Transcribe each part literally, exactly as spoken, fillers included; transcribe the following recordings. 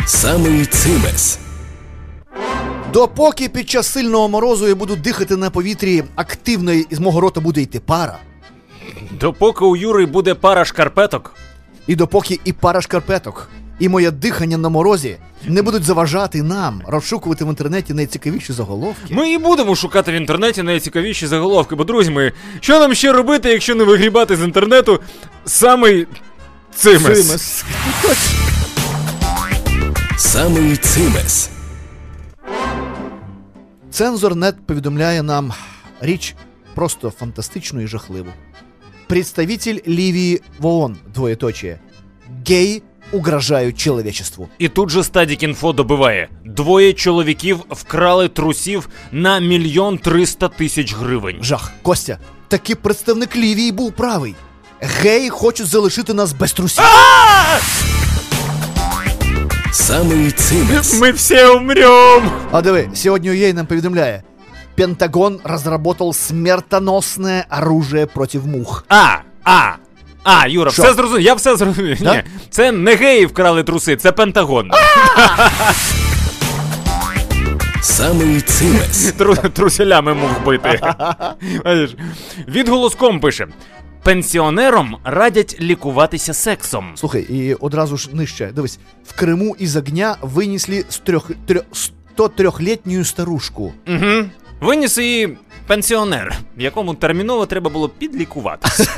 Самий цимес. Допоки під час сильного морозу я буду дихати на повітрі активно і з мого рота буде йти пара. Допоки у Юри буде пара шкарпеток. І допоки і пара шкарпеток, і моє дихання на морозі не будуть заважати нам розшукувати в інтернеті найцікавіші заголовки. Ми і будемо шукати в інтернеті найцікавіші заголовки, бо, друзі мої, що нам ще робити, якщо не вигрібати з інтернету самий цимес? Цимес. Самий цимес. Цензор.нет повідомляє нам річ просто фантастичну і жахливу. Представитель Ливии в ООН, двоеточие. Геї угрожають чоловічеству. І тут же Стадік.Інфо добиває. Двоє чоловіків вкрали трусів на мільйон триста тисяч гривень. Жах. Костя, таки представник Лівії був правий. Геї хочуть залишити нас без трусів. Самий цимес. Ми всі умрем. А диви, сьогодні ЮЕ нам повідомляє. Пентагон разработал смертоносное оружие против мух. А, а, а, Юра, Шо? все зрозумів, я все зрозумів. Да? Ні, це не геї вкрали труси, це Пентагон. Самий цимес. Тру, труселями мух бити. Бачиш, Відголоском пише. Пенсіонерам радять лікуватися сексом. Слухай, і одразу ж нижче. Дивись, в Криму із огня винесли сто трьохлітню старушку. Угу. Виніс її пенсіонер, якому терміново треба було підлікуватися.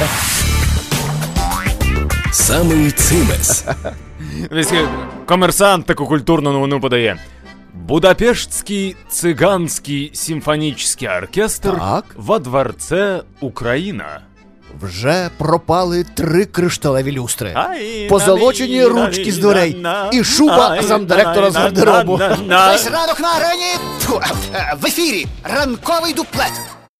Самий цимес. Комерсант таку культурну новину подає. Будапештський циганський симфонічний оркестр Так. во дворце Україна. Вже пропали три кришталеві люстри. Ай, Позолочені на, ручки з на, дверей на, і шуба ай, замдиректора з на, гардеробу. на, на, на. Весь ранок на арені. Фу, в ефірі ранковий дуплет.